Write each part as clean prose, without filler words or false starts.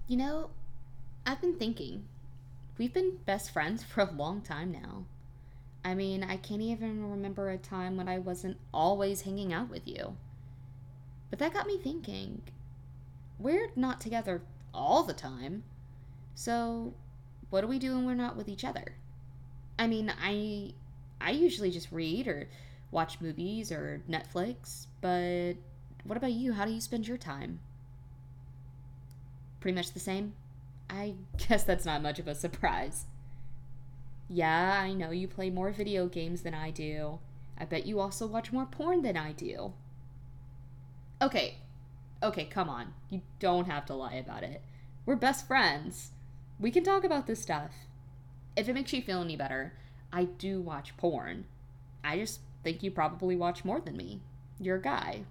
You know, I've been thinking. We've been best friends for a long time now. I mean, I can't even remember a time when I wasn't always hanging out with you. But that got me thinking. We're not together all the time. So, what do we do when we're not with each other? I mean, I usually just read or watch movies or Netflix, but what about you? How do you spend your time? Pretty much the same? I guess that's not much of a surprise. Yeah, I know you play more video games than I do. I bet you also watch more porn than I do. Okay, okay, come on. You don't have to lie about it. We're best friends. We can talk about this stuff. If it makes you feel any better, I do watch porn. I just think you probably watch more than me. You're a guy.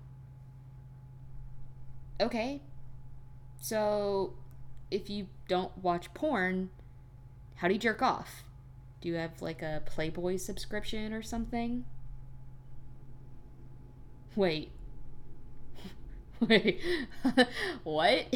Okay, so if you don't watch porn, how do you jerk off? Do you have like a Playboy subscription or something? Wait, wait, what?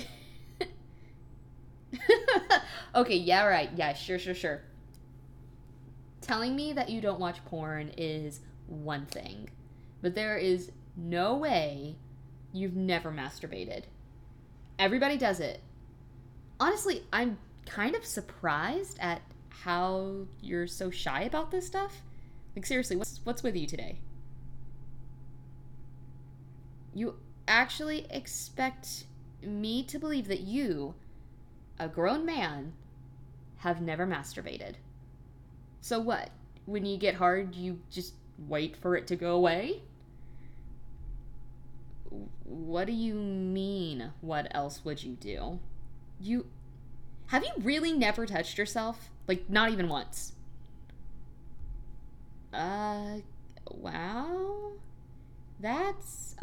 Okay, yeah, right. Yeah, sure. Telling me that you don't watch porn is one thing, but there is no way you've never masturbated. Everybody does it. Honestly, I'm kind of surprised at how you're so shy about this stuff. Like seriously, what's with you today? You actually expect me to believe that you, a grown man, have never masturbated. So what? When you get hard, you just wait for it to go away? What do you mean? What else would you do? You have you really never touched yourself? Like not even once. Uh wow. That's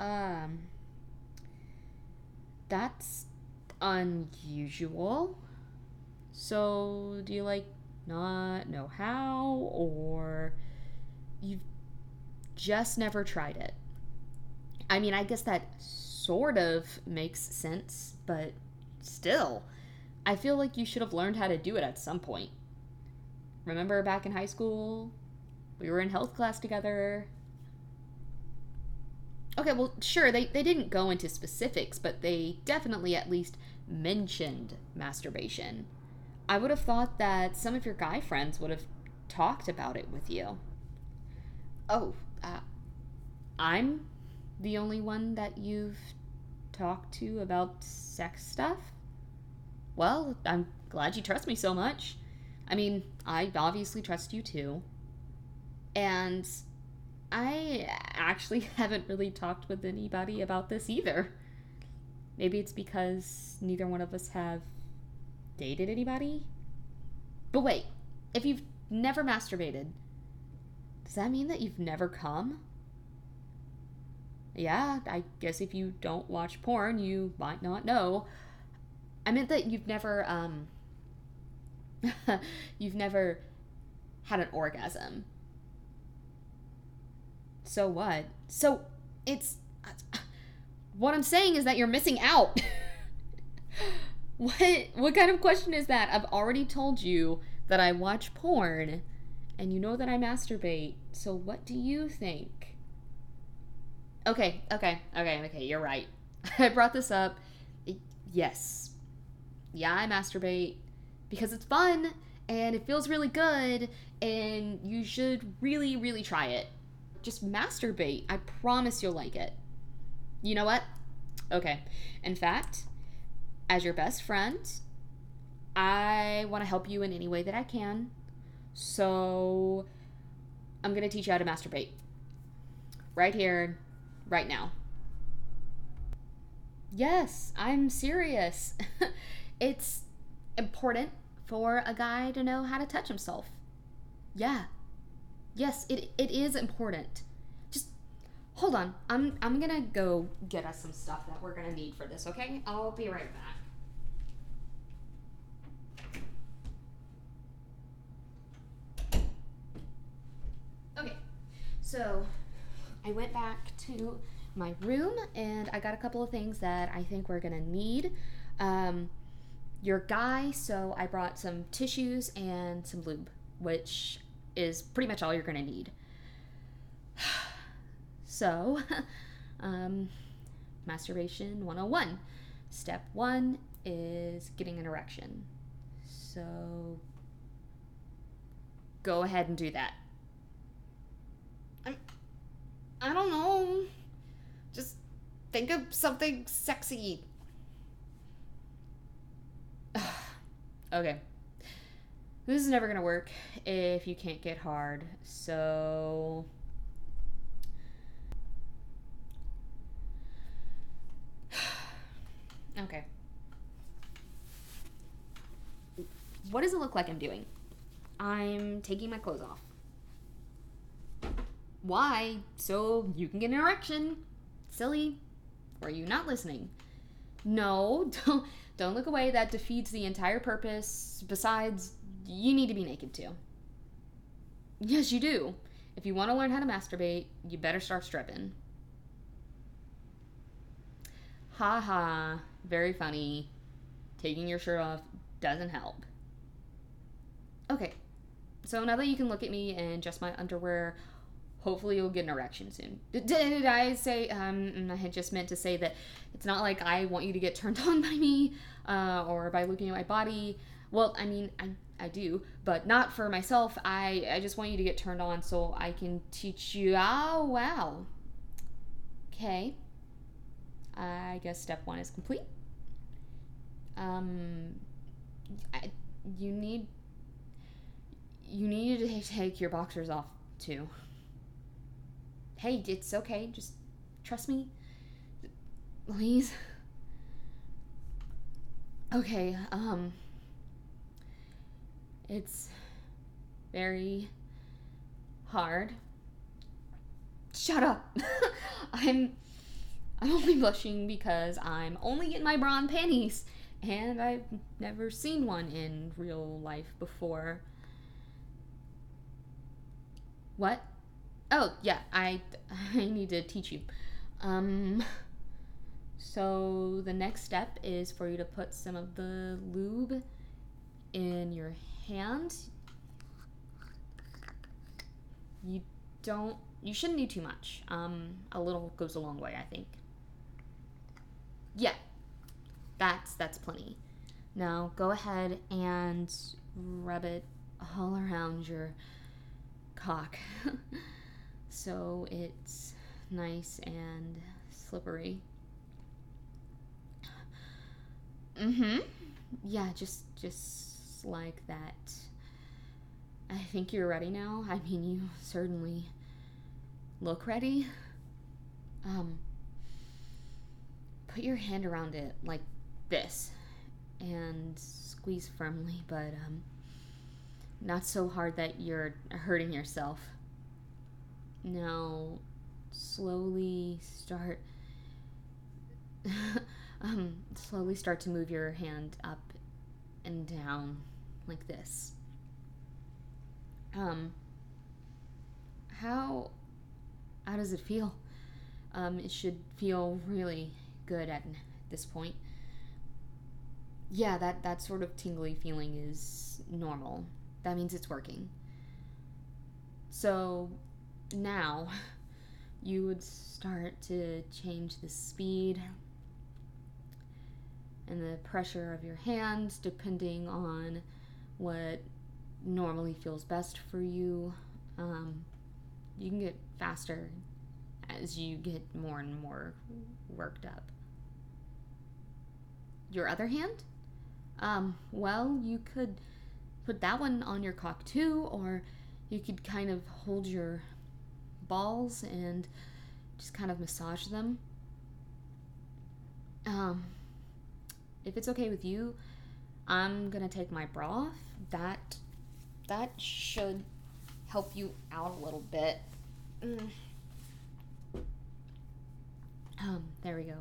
that's unusual. So, do you like not know how or you've just never tried it? I mean, I guess that sort of makes sense, but still, I feel like you should have learned how to do it at some point. Remember back in high school? We were in health class together. Okay, well, sure, they didn't go into specifics, but they definitely at least mentioned masturbation. I would have thought that some of your guy friends would have talked about it with you. Oh, I'm the only one that you've talked to about sex stuff? Well, I'm glad you trust me so much. I mean, I obviously trust you too. And I actually haven't really talked with anybody about this either. Maybe it's because neither one of us have dated anybody? But wait, if you've never masturbated, does that mean that you've never come? Yeah, I guess if you don't watch porn, you might not know. I meant that you've never, you've never had an orgasm. So what? So it's. What I'm saying is that you're missing out. What kind of question is that? I've already told you that I watch porn and you know that I masturbate. So what do you think? Okay, you're right. I brought this up. Yes. Yeah, I masturbate because it's fun and it feels really good and you should really try it. Just masturbate. I promise you'll like it. You know what? Okay. In fact, as your best friend, I want to help you in any way that I can. So I'm going to teach you how to masturbate. Right here, right now. Yes, I'm serious. It's important for a guy to know how to touch himself. Yeah. Yes, it is important. Just hold on. I'm gonna go get us some stuff that we're gonna need for this, okay? I'll be right back. Okay, so I went back to my room and I got a couple of things that I think we're gonna need. Um, You're a guy, so I brought some tissues and some lube, which is pretty much all you're gonna need. So, um, masturbation 101. Step 1 is getting an erection. So, go ahead and do that. I don't know. Just think of something sexy. Okay. This is never gonna work if you can't get hard. So. Okay. What does it look like I'm doing? I'm taking my clothes off. Why? So you can get an erection. Silly. Were you not listening? No, don't look away. That defeats the entire purpose. Besides, you need to be naked too. Yes, you do. If you want to learn how to masturbate, you better start stripping. Ha ha. Very funny. Taking your shirt off doesn't help. Okay, so now that you can look at me in just my underwear, hopefully you'll get an erection soon. Did I say, I had just meant to say that it's not like I want you to get turned on by me, or by looking at my body. Well, I mean, I do, but not for myself. I just want you to get turned on so I can teach you. Oh, wow. Okay. I guess step 1 is complete. You need to take your boxers off too. Hey, it's okay. Just trust me. Please. Okay, it's very hard. Shut up. I'm only blushing because I'm only in my bra and panties, and I've never seen one in real life before. What? Oh, yeah, I need to teach you. So the next step is for you to put some of the lube in your hand. You shouldn't need too much. A little goes a long way, I think. Yeah, that's plenty. Now go ahead and rub it all around your cock so it's nice and slippery. Yeah, just like that. I think you're ready now. I mean, you certainly look ready. Put your hand around it like this and squeeze firmly, but not so hard that you're hurting yourself. Now slowly start to move your hand up and down like this. How does it feel? It should feel really good at this point. Yeah, that sort of tingly feeling is normal. That means it's working. So now you would start to change the speed and the pressure of your hands depending on what normally feels best for you. You can get faster as you get more and more worked up. Your other hand? Well, you could put that one on your cock too, or you could kind of hold your balls and just kind of massage them. If it's okay with you, I'm gonna take my bra off. That should help you out a little bit. There we go.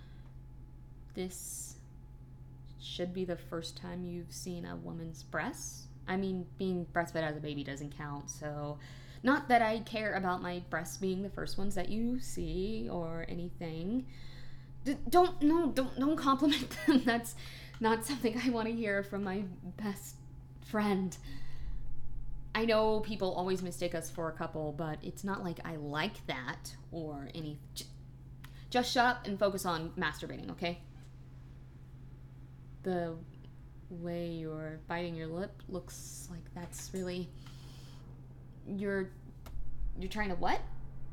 This should be the first time you've seen a woman's breasts. I mean, being breastfed as a baby doesn't count, so not that I care about my breasts being the first ones that you see or anything. Don't compliment them. Not something I want to hear from my best friend. I know people always mistake us for a couple, but it's not like I like that or any. Just shut up and focus on masturbating, okay? The way you're biting your lip looks like that's really. You're trying to what?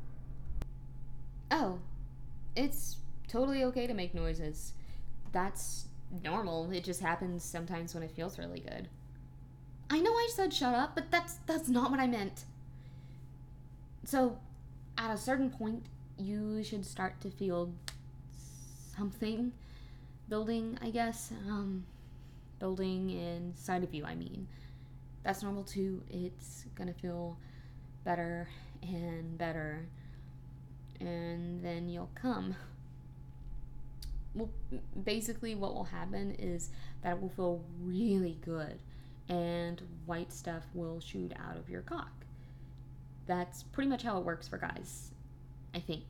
Oh, it's totally okay to make noises. That's normal. It just happens sometimes when it feels really good. I know I said shut up, but that's not what I meant. So, at a certain point, you should start to feel something building, I guess. Building inside of you, I mean. That's normal too. It's gonna feel better and better. And then you'll come. Well, basically what will happen is that it will feel really good and white stuff will shoot out of your cock. That's pretty much how it works for guys, I think.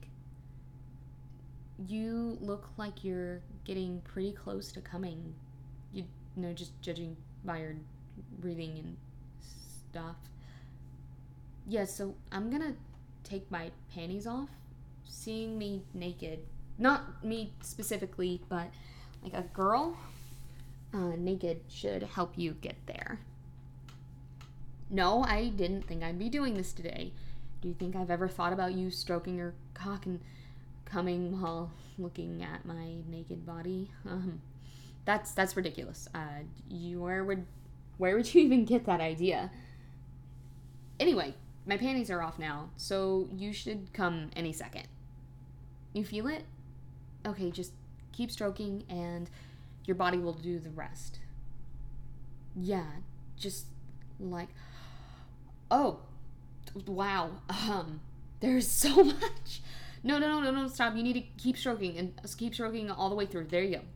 You look like you're getting pretty close to coming. You know, just judging by your breathing and stuff. Yeah, so I'm gonna take my panties off. Seeing me naked, not me specifically, but like a girl naked should help you get there. No, I didn't think I'd be doing this today. Do you think I've ever thought about you stroking your cock and coming while looking at my naked body? That's ridiculous. Where would you even get that idea? Anyway, my panties are off now, so you should come any second. You feel it? Okay, just keep stroking and your body will do the rest. Yeah, just like, oh, wow, there's so much. No, stop. You need to keep stroking and keep stroking all the way through. There you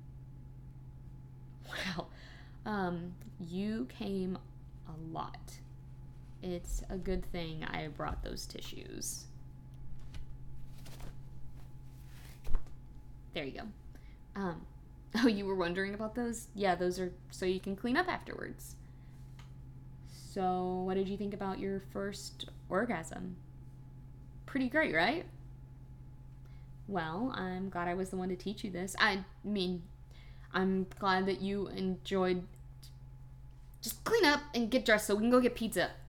go. Wow. You came a lot. It's a good thing I brought those tissues. There you go. Oh, you were wondering about those? Yeah, those are so you can clean up afterwards. So, what did you think about your first orgasm? Pretty great, right? Well, I'm glad I was the one to teach you this. I mean, I'm glad that you enjoyed. Just clean up and get dressed so we can go get pizza.